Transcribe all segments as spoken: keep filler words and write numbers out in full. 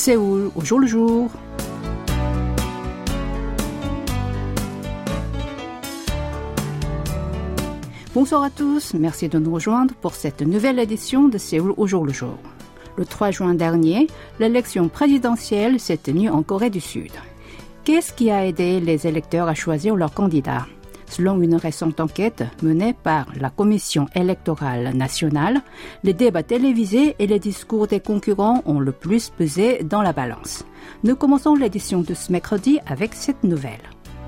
Séoul au jour le jour. Bonsoir à tous, merci de nous rejoindre pour cette nouvelle édition de Séoul au jour le jour. Le trois juin dernier, l'élection présidentielle s'est tenue en Corée du Sud. Qu'est-ce qui a aidé les électeurs à choisir leur candidat ? Selon une récente enquête menée par la Commission électorale nationale, les débats télévisés et les discours des concurrents ont le plus pesé dans la balance. Nous commençons l'édition de ce mercredi avec cette nouvelle.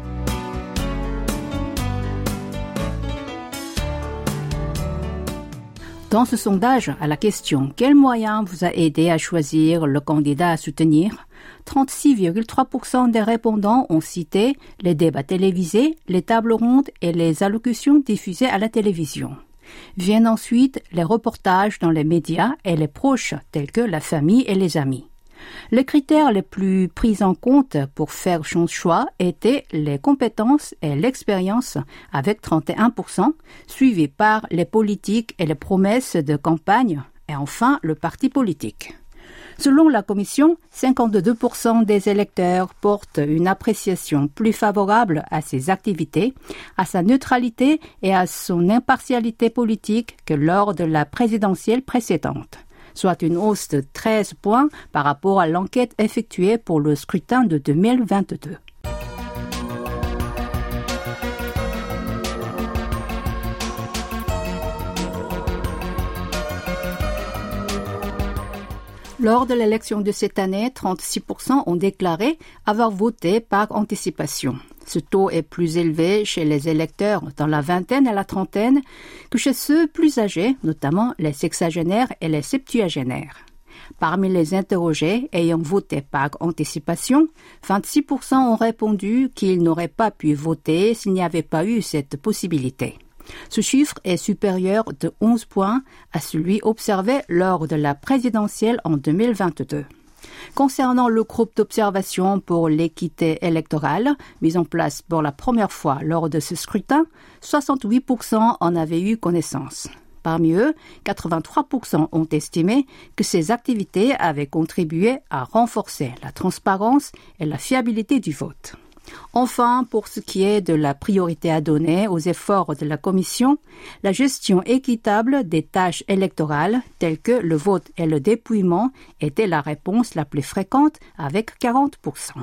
Dans ce sondage, à la question « Quel moyen vous a aidé à choisir le candidat à soutenir ?», trente-six virgule trois pour cent des répondants ont cité les débats télévisés, les tables rondes et les allocutions diffusées à la télévision. Viennent ensuite les reportages dans les médias et les proches tels que la famille et les amis. Les critères les plus pris en compte pour faire son choix étaient les compétences et l'expérience avec trente et un pour cent, suivis par les politiques et les promesses de campagne et enfin le parti politique. Selon la Commission, cinquante-deux pour cent des électeurs portent une appréciation plus favorable à ses activités, à sa neutralité et à son impartialité politique que lors de la présidentielle précédente, soit une hausse de treize points par rapport à l'enquête effectuée pour le scrutin de deux mille vingt-deux. Lors de l'élection de cette année, trente-six pour cent ont déclaré avoir voté par anticipation. Ce taux est plus élevé chez les électeurs dans la vingtaine et la trentaine que chez ceux plus âgés, notamment les sexagénaires et les septuagénaires. Parmi les interrogés ayant voté par anticipation, vingt-six pour cent ont répondu qu'ils n'auraient pas pu voter s'il n'y avait pas eu cette possibilité. Ce chiffre est supérieur de onze points à celui observé lors de la présidentielle en deux mille vingt-deux. Concernant le groupe d'observation pour l'équité électorale, mis en place pour la première fois lors de ce scrutin, soixante-huit pour cent en avaient eu connaissance. Parmi eux, quatre-vingt-trois pour cent ont estimé que ces activités avaient contribué à renforcer la transparence et la fiabilité du vote. Enfin, pour ce qui est de la priorité à donner aux efforts de la Commission, la gestion équitable des tâches électorales telles que le vote et le dépouillement était la réponse la plus fréquente avec quarante pour cent.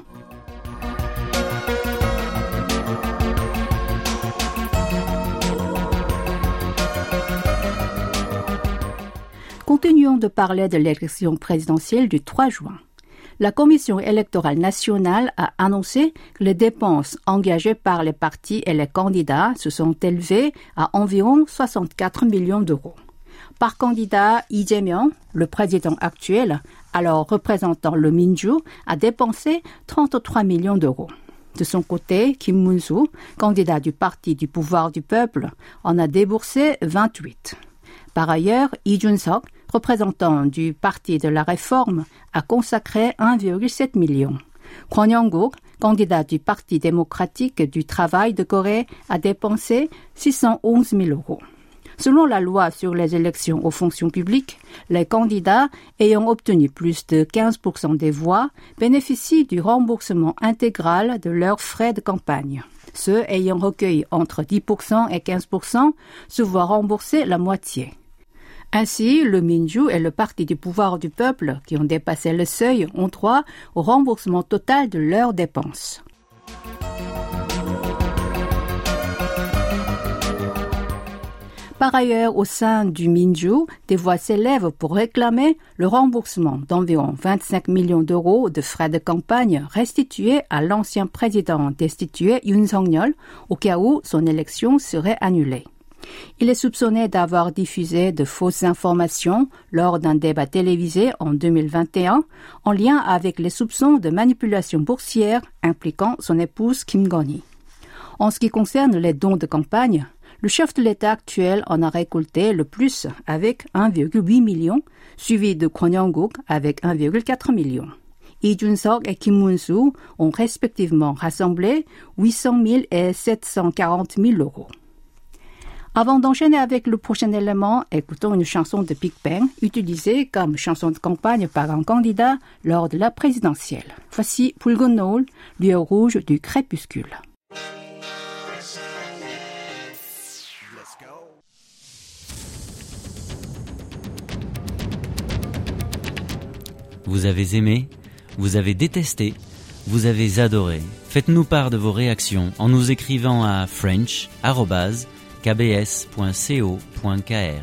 Continuons de parler de l'élection présidentielle du trois juin. La Commission électorale nationale a annoncé que les dépenses engagées par les partis et les candidats se sont élevées à environ soixante-quatre millions d'euros. Par candidat, Lee Jae-myung, le président actuel, alors représentant le Minju, a dépensé trente-trois millions d'euros. De son côté, Kim Moon-soo, candidat du parti du pouvoir du peuple, en a déboursé vingt-huit. Par ailleurs, Lee Jun-seok, représentant du Parti de la Réforme, a consacré un virgule sept million. Kwon Young-guk, candidat du Parti démocratique du travail de Corée, a dépensé six cent onze mille euros. Selon la loi sur les élections aux fonctions publiques, les candidats ayant obtenu plus de quinze pour cent des voix bénéficient du remboursement intégral de leurs frais de campagne. Ceux ayant recueilli entre dix pour cent et quinze pour cent se voient rembourser la moitié. Ainsi, le Minju et le Parti du pouvoir du peuple, qui ont dépassé le seuil, ont droit au remboursement total de leurs dépenses. Par ailleurs, au sein du Minju, des voix s'élèvent pour réclamer le remboursement d'environ vingt-cinq millions d'euros de frais de campagne restitués à l'ancien président destitué Yoon Suk-yeol au cas où son élection serait annulée. Il est soupçonné d'avoir diffusé de fausses informations lors d'un débat télévisé en deux mille vingt et un en lien avec les soupçons de manipulation boursière impliquant son épouse Kim Gon-hee. En ce qui concerne les dons de campagne, le chef de l'État actuel en a récolté le plus avec un virgule huit million, suivi de Kwon Young-guk avec un virgule quatre million. Lee Jun-seok et Kim Moon-soo ont respectivement rassemblé huit cent mille et sept cent quarante mille euros. Avant d'enchaîner avec le prochain élément, écoutons une chanson de Big Bang utilisée comme chanson de campagne par un candidat lors de la présidentielle. Voici 붉은 노을, lueur rouge du crépuscule. Vous avez aimé, vous avez détesté, vous avez adoré. Faites-nous part de vos réactions en nous écrivant à french arobase k b s point co point k r.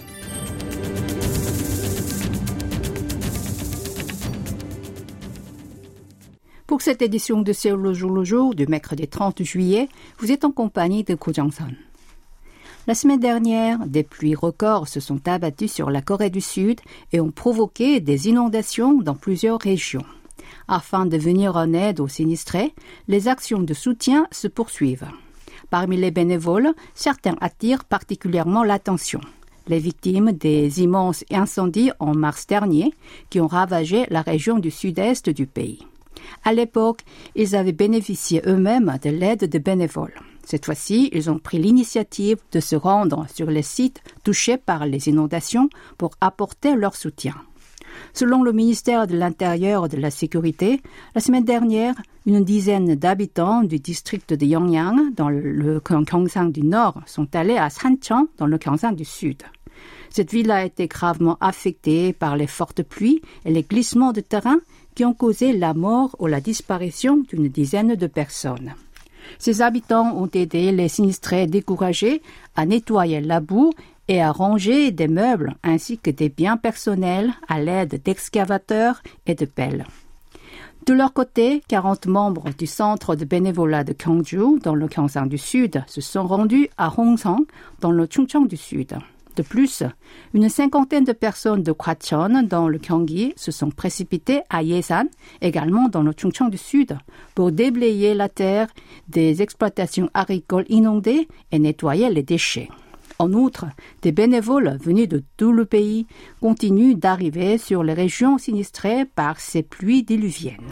Pour cette édition de Seoul le jour le jour du mercredi trente juillet, vous êtes en compagnie de Ko Jang-sun. La semaine dernière, des pluies records se sont abattues sur la Corée du Sud et ont provoqué des inondations dans plusieurs régions. Afin de venir en aide aux sinistrés, les actions de soutien se poursuivent. Parmi les bénévoles, certains attirent particulièrement l'attention. Les victimes des immenses incendies en mars dernier qui ont ravagé la région du sud-est du pays. À l'époque, ils avaient bénéficié eux-mêmes de l'aide des bénévoles. Cette fois-ci, ils ont pris l'initiative de se rendre sur les sites touchés par les inondations pour apporter leur soutien. Selon le ministère de l'Intérieur et de la Sécurité, la semaine dernière, une dizaine d'habitants du district de Yongyang, dans le Gyeongsang du Nord, sont allés à Sancheon, dans le Gyeongsang du Sud. Cette ville a été gravement affectée par les fortes pluies et les glissements de terrain qui ont causé la mort ou la disparition d'une dizaine de personnes. Ces habitants ont aidé les sinistrés découragés à nettoyer la boue et à ranger des meubles ainsi que des biens personnels à l'aide d'excavateurs et de pelles. De leur côté, quarante membres du centre de bénévolat de Gyeongju, dans le Gyeongsang du Sud, se sont rendus à Hongsan, dans le Chungcheong du Sud. De plus, une cinquantaine de personnes de Gwacheon, dans le Gyeonggi, se sont précipitées à Yesan, également dans le Chungcheong du Sud, pour déblayer la terre des exploitations agricoles inondées et nettoyer les déchets. En outre, des bénévoles venus de tout le pays continuent d'arriver sur les régions sinistrées par ces pluies diluviennes.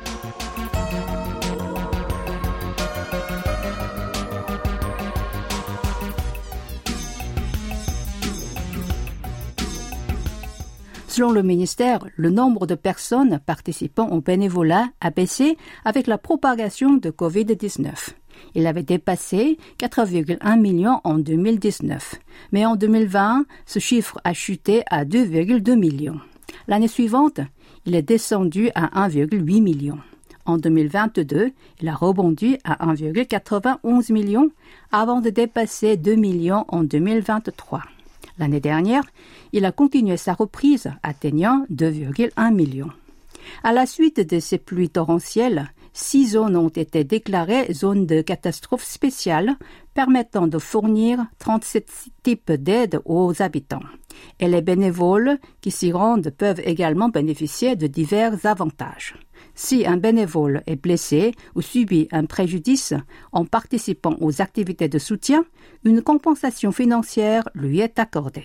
Selon le ministère, le nombre de personnes participant au bénévolat a baissé avec la propagation de covid dix-neuf. Il avait dépassé quatre virgule un millions en deux mille dix-neuf, mais en deux mille vingt, ce chiffre a chuté à deux virgule deux millions. L'année suivante, il est descendu à un virgule huit million. En deux mille vingt-deux, il a rebondi à un virgule quatre-vingt-onze million avant de dépasser deux millions en deux mille vingt-trois. L'année dernière, il a continué sa reprise, atteignant deux virgule un million. À la suite de ces pluies torrentielles, six zones ont été déclarées zones de catastrophe spéciale, permettant de fournir trente-sept types d'aide aux habitants. Et les bénévoles qui s'y rendent peuvent également bénéficier de divers avantages. Si un bénévole est blessé ou subit un préjudice en participant aux activités de soutien, une compensation financière lui est accordée.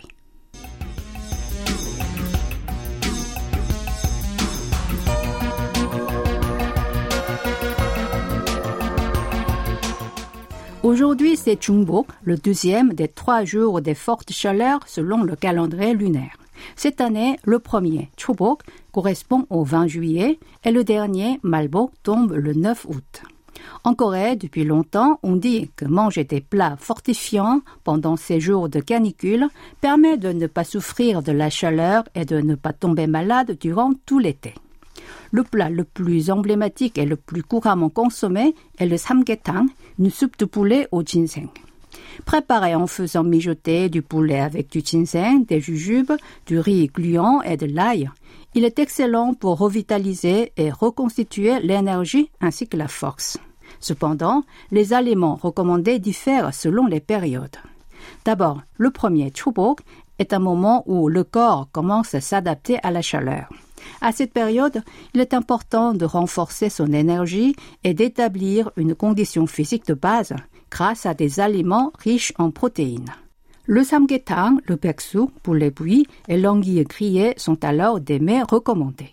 Aujourd'hui, c'est Chungbok, le deuxième des trois jours des fortes chaleurs selon le calendrier lunaire. Cette année, le premier, Chobok, correspond au vingt juillet et le dernier, Malbok, tombe le neuf août. En Corée, depuis longtemps, on dit que manger des plats fortifiants pendant ces jours de canicule permet de ne pas souffrir de la chaleur et de ne pas tomber malade durant tout l'été. Le plat le plus emblématique et le plus couramment consommé est le samgaetang, une soupe de poulet au ginseng. Préparé en faisant mijoter du poulet avec du ginseng, des jujubes, du riz gluant et de l'ail, il est excellent pour revitaliser et reconstituer l'énergie ainsi que la force. Cependant, les aliments recommandés diffèrent selon les périodes. D'abord, le premier Chobok est un moment où le corps commence à s'adapter à la chaleur. À cette période, il est important de renforcer son énergie et d'établir une condition physique de base grâce à des aliments riches en protéines. Le samgaetang, le baeksu, poulet bouilli et l'anguille grillée sont alors des mets recommandés.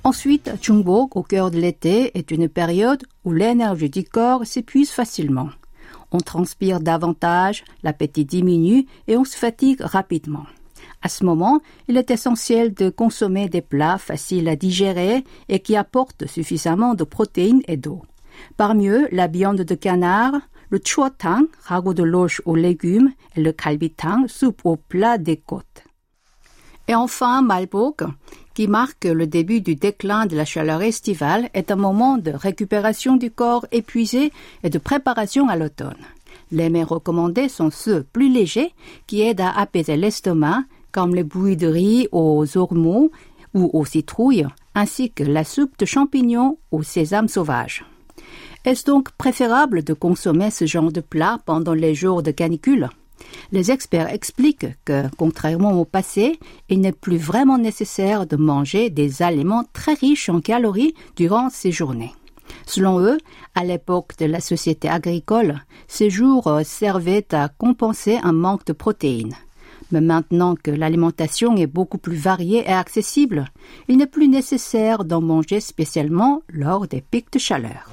Ensuite, Chungbok, au cœur de l'été, est une période où l'énergie du corps s'épuise facilement. On transpire davantage, l'appétit diminue et on se fatigue rapidement. À ce moment, il est essentiel de consommer des plats faciles à digérer et qui apportent suffisamment de protéines et d'eau. Parmi eux, la viande de canard, le chuotang, ragoût de loche aux légumes, et le kalbitang, soupe au plat des côtes. Et enfin, Malbok, qui marque le début du déclin de la chaleur estivale, est un moment de récupération du corps épuisé et de préparation à l'automne. Les mets recommandés sont ceux plus légers qui aident à apaiser l'estomac, comme les bouillies de riz aux ormeaux ou aux citrouilles, ainsi que la soupe de champignons au sésame sauvage. Est-ce donc préférable de consommer ce genre de plat pendant les jours de canicule? Les experts expliquent que, contrairement au passé, il n'est plus vraiment nécessaire de manger des aliments très riches en calories durant ces journées. Selon eux, à l'époque de la société agricole, ces jours servaient à compenser un manque de protéines. Mais maintenant que l'alimentation est beaucoup plus variée et accessible, il n'est plus nécessaire d'en manger spécialement lors des pics de chaleur.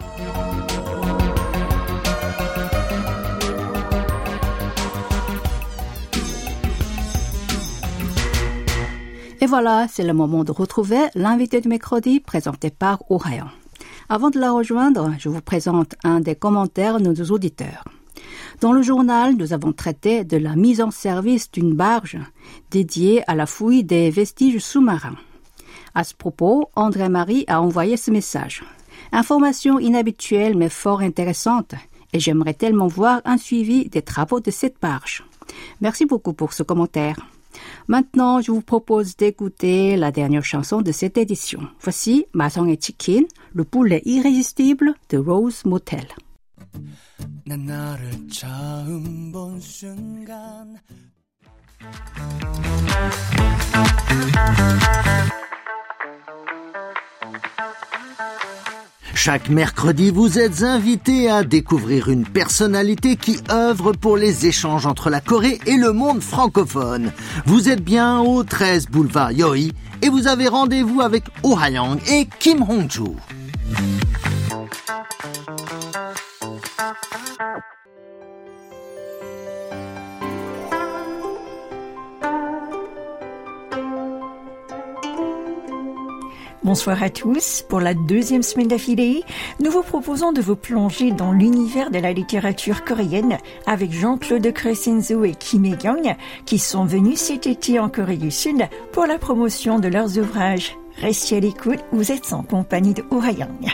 Et voilà, c'est le moment de retrouver l'invité du mercredi présenté par Oh Ha-young. Avant de la rejoindre, je vous présente un des commentaires de nos auditeurs. Dans le journal, nous avons traité de la mise en service d'une barge dédiée à la fouille des vestiges sous-marins. À ce propos, André-Marie a envoyé ce message. Information inhabituelle mais fort intéressante, et j'aimerais tellement voir un suivi des travaux de cette barge. Merci beaucoup pour ce commentaire. Maintenant, je vous propose d'écouter la dernière chanson de cette édition. Voici 마성의 치킨, le poulet irrésistible de Rose Motel. 난 너를 처음 본 순간 Chaque mercredi, vous êtes invités à découvrir une personnalité qui œuvre pour les échanges entre la Corée et le monde francophone. Vous êtes bien au treize boulevard Yoi et vous avez rendez-vous avec Oh Ha-young et Kim Hong-joo. Bonsoir à tous. Pour la deuxième semaine d'affilée, nous vous proposons de vous plonger dans l'univers de la littérature coréenne avec Jean-Claude Crescenzo et Kim Hye-kyung qui sont venus cet été en Corée du Sud pour la promotion de leurs ouvrages. Restez à l'écoute, vous êtes en compagnie de Oh Ha-young.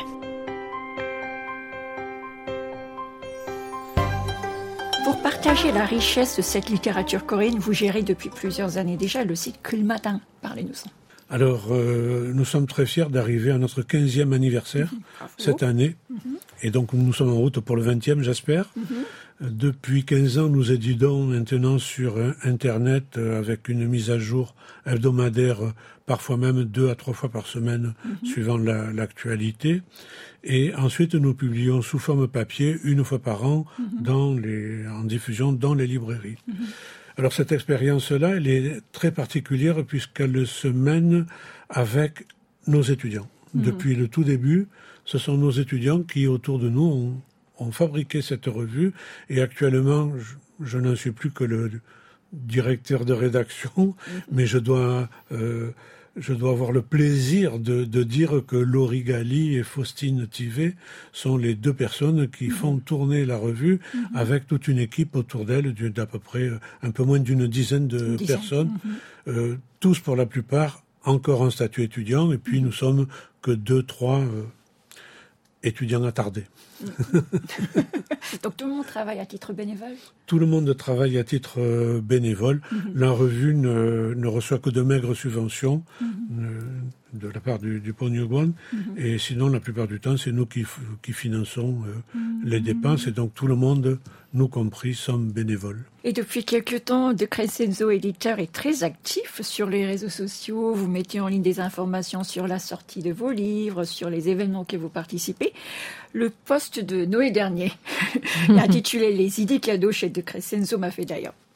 Pour partager la richesse de cette littérature coréenne, vous gérez depuis plusieurs années déjà le site Gulmatin. Parlez-nous-en. Alors, euh, nous sommes très fiers d'arriver à notre quinzième anniversaire mmh, cette année. Mmh. Et donc, nous sommes en route pour le vingtième, j'espère. Mmh. Depuis quinze ans, nous éditons maintenant sur Internet euh, avec une mise à jour hebdomadaire, euh, parfois même deux à trois fois par semaine, mmh. suivant la, l'actualité. Et ensuite, nous publions sous forme papier une fois par an mmh. dans les, en diffusion dans les librairies. Mmh. Alors cette expérience-là, elle est très particulière puisqu'elle se mène avec nos étudiants. Mmh. Depuis le tout début, ce sont nos étudiants qui, autour de nous, ont, ont fabriqué cette revue. Et actuellement, je, je n'en suis plus que le directeur de rédaction, mmh. mais je dois... Euh, Je dois avoir le plaisir de, de dire que Laurie Galli et Faustine Thivet sont les deux personnes qui mmh. font tourner la revue mmh. avec toute une équipe autour d'elle d'à peu près un peu moins d'une dizaine de une dizaine. personnes, mmh. euh, tous pour la plupart encore en statut étudiant, et puis mmh. nous sommes que deux, trois euh, étudiants attardés. Donc tout le monde travaille à titre bénévole ? Tout le monde travaille à titre euh, bénévole. Mm-hmm. La revue ne, ne reçoit que de maigres subventions mm-hmm. euh, de la part du, du Ponyuguan. Mm-hmm. Et sinon, la plupart du temps, c'est nous qui, qui finançons euh, mm-hmm. les dépenses. Et donc tout le monde, nous compris, sommes bénévoles. Et depuis quelque temps, De Crescenzo éditeur est très actif sur les réseaux sociaux. Vous mettez en ligne des informations sur la sortie de vos livres, sur les événements auxquels vous participez. Le post de Noé dernier, intitulé « Les idées cadeaux » chez De Crescenzo m'a fait d'ailleurs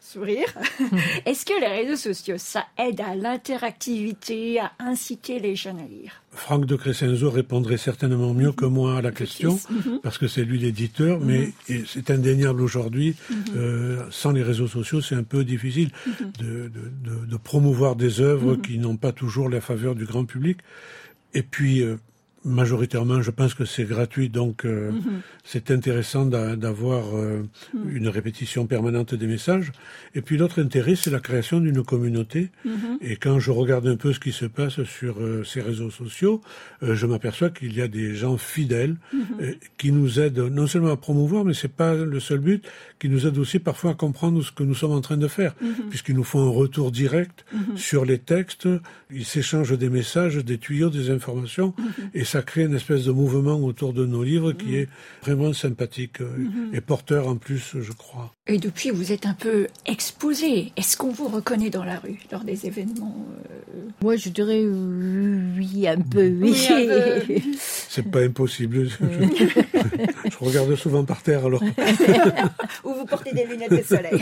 sourire. Est-ce que les réseaux sociaux, ça aide à l'interactivité, à inciter les jeunes à lire? Franck de Crescenzo répondrait certainement mieux que moi à la question, mm-hmm. parce que c'est lui l'éditeur, mm-hmm. mais c'est indéniable aujourd'hui. Mm-hmm. Euh, sans les réseaux sociaux, c'est un peu difficile mm-hmm. de, de, de, de promouvoir des œuvres mm-hmm. qui n'ont pas toujours la faveur du grand public. Et puis, euh, majoritairement, je pense que c'est gratuit, donc euh, mm-hmm. c'est intéressant d'a, d'avoir euh, mm-hmm. une répétition permanente des messages. Et puis l'autre intérêt, c'est la création d'une communauté. Mm-hmm. Et quand je regarde un peu ce qui se passe sur euh, ces réseaux sociaux, euh, je m'aperçois qu'il y a des gens fidèles mm-hmm. euh, qui nous aident non seulement à promouvoir, mais c'est pas le seul but, qui nous aident aussi parfois à comprendre ce que nous sommes en train de faire, mm-hmm. puisqu'ils nous font un retour direct mm-hmm. sur les textes. Ils s'échangent des messages, des tuyaux, des informations, mm-hmm. et ça crée une espèce de mouvement autour de nos livres qui est vraiment sympathique mm-hmm. et porteur en plus, je crois. Et depuis, vous êtes un peu exposé. Est-ce qu'on vous reconnaît dans la rue lors des événements euh... Moi, je dirais oui, un peu, oui. oui un peu. C'est pas impossible. Je, je regarde souvent par terre, alors. Ou vous portez des lunettes de soleil.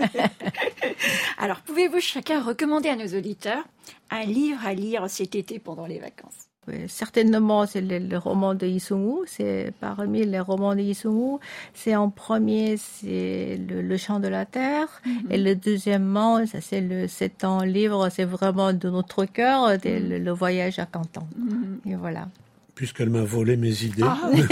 Alors, pouvez-vous chacun recommander à nos auditeurs un livre à lire cet été pendant les vacances? Oui, certainement, c'est le, le roman de Yi Sung-woo. C'est parmi les romans de Yi Sung-woo. C'est en premier, c'est le, le Chant de la Terre. Mm-hmm. Et le deuxièmement, ça c'est le sept ans livre. C'est vraiment de notre cœur, mm-hmm. le, le voyage à Canton. Mm-hmm. Et voilà. Puisqu'elle m'a volé mes idées. Ah, oui.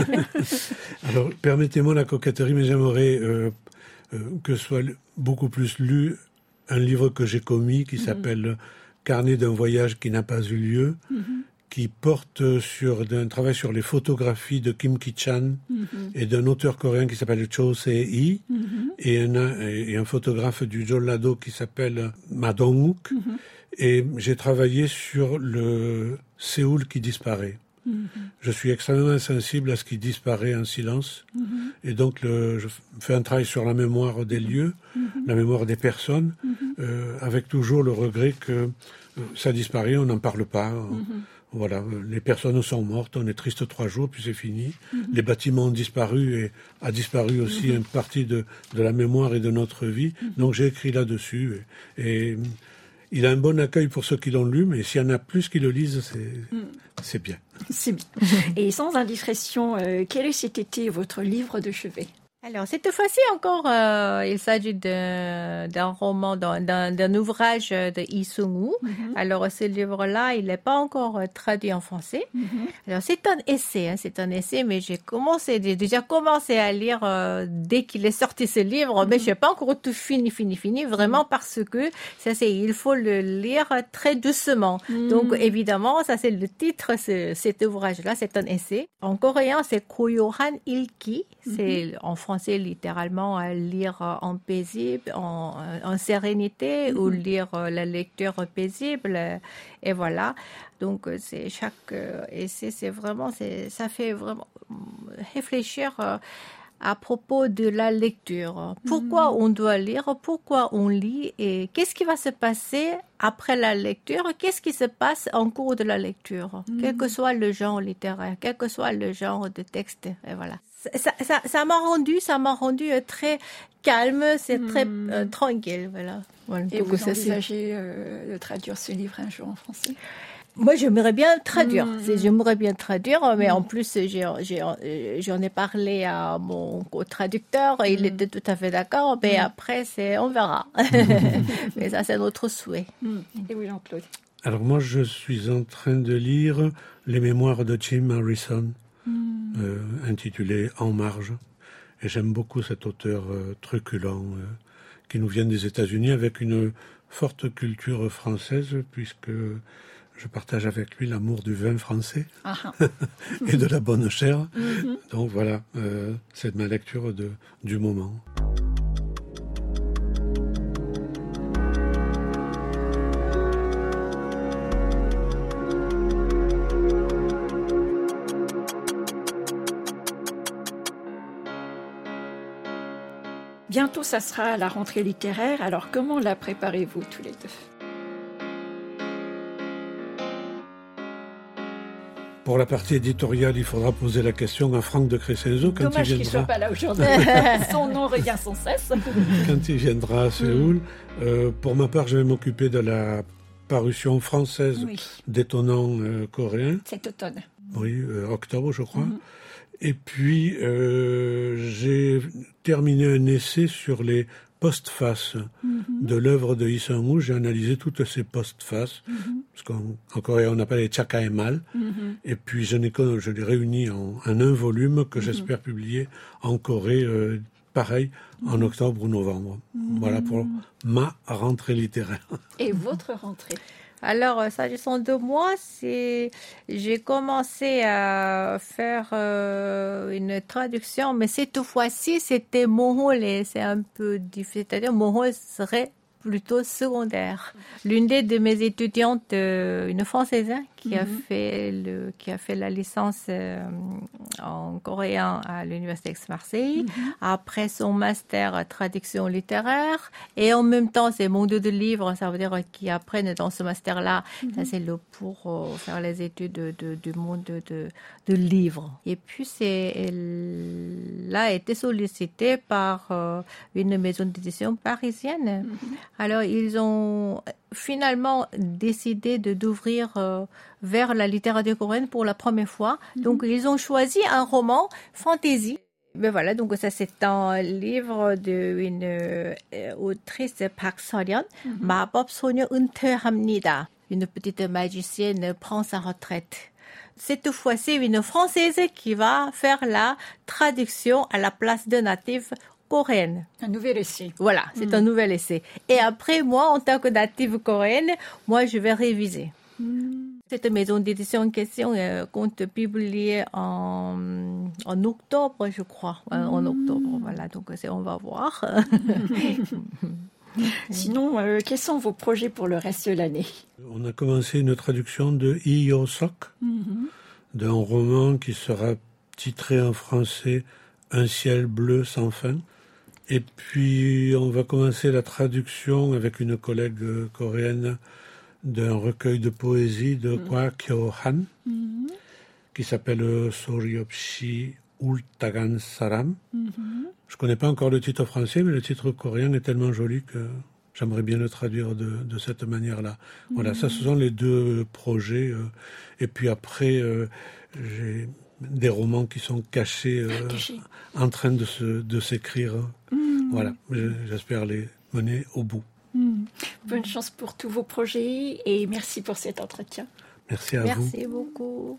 Alors, permettez-moi la coquetterie, mais j'aimerais euh, euh, que soit beaucoup plus lu un livre que j'ai commis qui mm-hmm. s'appelle Carnet d'un voyage qui n'a pas eu lieu, mm-hmm. qui porte sur un travail sur les photographies de Kim Ki-chan mm-hmm. et d'un auteur coréen qui s'appelle Cho Se-hee mm-hmm. et, un, et un photographe du Jeollado qui s'appelle Ma Dong-wook. Mm-hmm. Et j'ai travaillé sur le Séoul qui disparaît. Mm-hmm. Je suis extrêmement sensible à ce qui disparaît en silence. Mm-hmm. Et donc, le, je fais un travail sur la mémoire des lieux, mm-hmm. la mémoire des personnes, mm-hmm. euh, avec toujours le regret que euh, ça disparaît, on n'en parle pas. Mm-hmm. Voilà, les personnes sont mortes, on est triste trois jours, puis c'est fini. Mm-hmm. Les bâtiments ont disparu et a disparu aussi mm-hmm. une partie de, de la mémoire et de notre vie. Mm-hmm. Donc, j'ai écrit là-dessus. Et, et il a un bon accueil pour ceux qui l'ont lu, mais s'il y en a plus qui le lisent, c'est, mm. c'est bien. C'est bien. Et sans indiscrétion, euh, quel est cet été votre livre de chevet? Alors, cette fois-ci encore, euh, il s'agit de, d'un roman, d'un, d'un ouvrage de Yi Sung-woo. Mm-hmm. Alors, ce livre-là, il n'est pas encore traduit en français. Mm-hmm. Alors, c'est un essai, hein, c'est un essai, mais j'ai commencé, j'ai déjà commencé à lire euh, dès qu'il est sorti ce livre, mm-hmm. mais je n'ai pas encore tout fini, fini, fini, vraiment mm-hmm. parce que ça, c'est, il faut le lire très doucement. Mm-hmm. Donc, évidemment, ça, c'est le titre, ce, cet ouvrage-là, c'est un essai. En coréen, c'est Goyohan Ilki, mm-hmm. c'est en français. C'est littéralement à lire en paisible, en, en sérénité, mm-hmm. ou lire la lecture paisible, et voilà. Donc, c'est chaque essai, c'est vraiment, c'est, ça fait vraiment réfléchir à propos de la lecture. Pourquoi mm-hmm. on doit lire, pourquoi on lit, et qu'est-ce qui va se passer après la lecture, qu'est-ce qui se passe en cours de la lecture, mm-hmm. quel que soit le genre littéraire, quel que soit le genre de texte, et voilà. Ça, ça, ça m'a rendu, ça m'a rendu très calme, c'est mmh. très euh, tranquille, voilà. voilà. Et donc, vous envisagez euh, de traduire ce livre un jour en français? Moi, j'aimerais bien traduire. Mmh. J'aimerais bien traduire, mais mmh. en plus, j'ai, j'ai, j'en ai parlé à mon co-traducteur et mmh. il était tout à fait d'accord. Mais mmh. après, c'est, on verra. Mais ça, c'est notre souhait. Mmh. Et oui, Jean-Claude? Alors moi, je suis en train de lire les mémoires de Jim Harrison. Mmh. Euh, intitulé En marge, et j'aime beaucoup cet auteur euh, truculent euh, qui nous vient des États-Unis avec une forte culture française puisque je partage avec lui l'amour du vin français et de la bonne chair. Mmh. Donc voilà, euh, c'est ma lecture de, du moment. Bientôt, ça sera la rentrée littéraire. Alors, comment la préparez-vous tous les deux? Pour la partie éditoriale, il faudra poser la question à Franck de Crescenzo quand Dommage il qu'il ne soit viendra. pas là aujourd'hui. Son nom revient sans cesse. Quand il viendra à Séoul. Euh, pour ma part, je vais m'occuper de la parution française Oui. d'étonnants euh, coréens. Cet automne. Oui, euh, octobre, je crois. Mhm. Et puis, euh, j'ai terminé un essai sur les postfaces Mhm. de l'œuvre de Lee Sung-woo. J'ai analysé toutes ces postfaces, Mhm. parce qu'en en Corée, on appelle les chakaemal. Mhm. Et puis, je, n'ai que- je les réunis en, en un volume que Mhm. j'espère publier en Corée, euh, pareil, en octobre ou novembre. Voilà pour ma rentrée littéraire. Et votre rentrée? Alors, euh, s'agissant de moi, c'est j'ai commencé à faire euh, une traduction, mais cette fois-ci, c'était mon rôle et c'est un peu difficile. C'est-à-dire, mon rôle serait plutôt secondaire. L'une des de mes étudiantes, euh, une Française, hein, qui a Mhm. fait le, qui a fait la licence euh, en coréen à l'université Aix-Marseille. Mhm. Après son master à traduction littéraire et en même temps c'est monde de livres, ça veut dire qu'ils apprennent dans ce master-là, ça c'est le pour euh, faire les études de, de- du monde de, de, de livres. Et puis c'est elle a été sollicitée par euh, une maison d'édition parisienne. Alors ils ont finalement décidé de d'ouvrir euh, vers la littérature coréenne pour la première fois. Donc ils ont choisi un roman fantasy. Ben voilà, donc ça c'est un livre d'une euh, autrice Park Seol-yeon, 마법 소녀 은퇴합니다. Une petite magicienne prend sa retraite. Cette fois-ci, une Française qui va faire la traduction à la place de native coréenne. Un nouvel essai. Voilà, c'est un nouvel essai. Et après, moi, en tant que native coréenne, moi, je vais réviser. Cette maison d'édition en question euh, compte publier en, en octobre, je crois. Euh, En octobre, voilà. Donc, c'est, on va voir. Sinon, euh, quels sont vos projets pour le reste de l'année? On a commencé une traduction de Lee Yo-sok, d'un roman qui sera titré en français Un ciel bleu sans fin. Et puis, on va commencer la traduction avec une collègue euh, coréenne d'un recueil de poésie de Kwa Kyo-han, qui s'appelle euh, Soryopshi Ultagan Saram. Je connais pas encore le titre français, mais le titre coréen est tellement joli que j'aimerais bien le traduire de, de cette manière-là. Voilà, ça, ce sont les deux projets. euh, et puis après, euh, j'ai des romans qui sont cachés, euh, Cachés. en train de, se, de s'écrire. Voilà, je- j'espère les mener au bout. Bonne chance pour tous vos projets et merci pour cet entretien. Merci à vous. Merci beaucoup.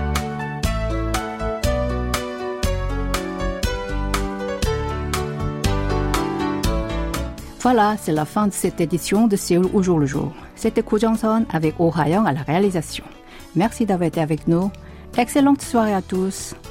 Voilà, c'est la fin de cette édition de Séoul au jour le jour. C'était Ko Jong-son avec Oh Ha-young à la réalisation. Merci d'avoir été avec nous. Excellente soirée à tous.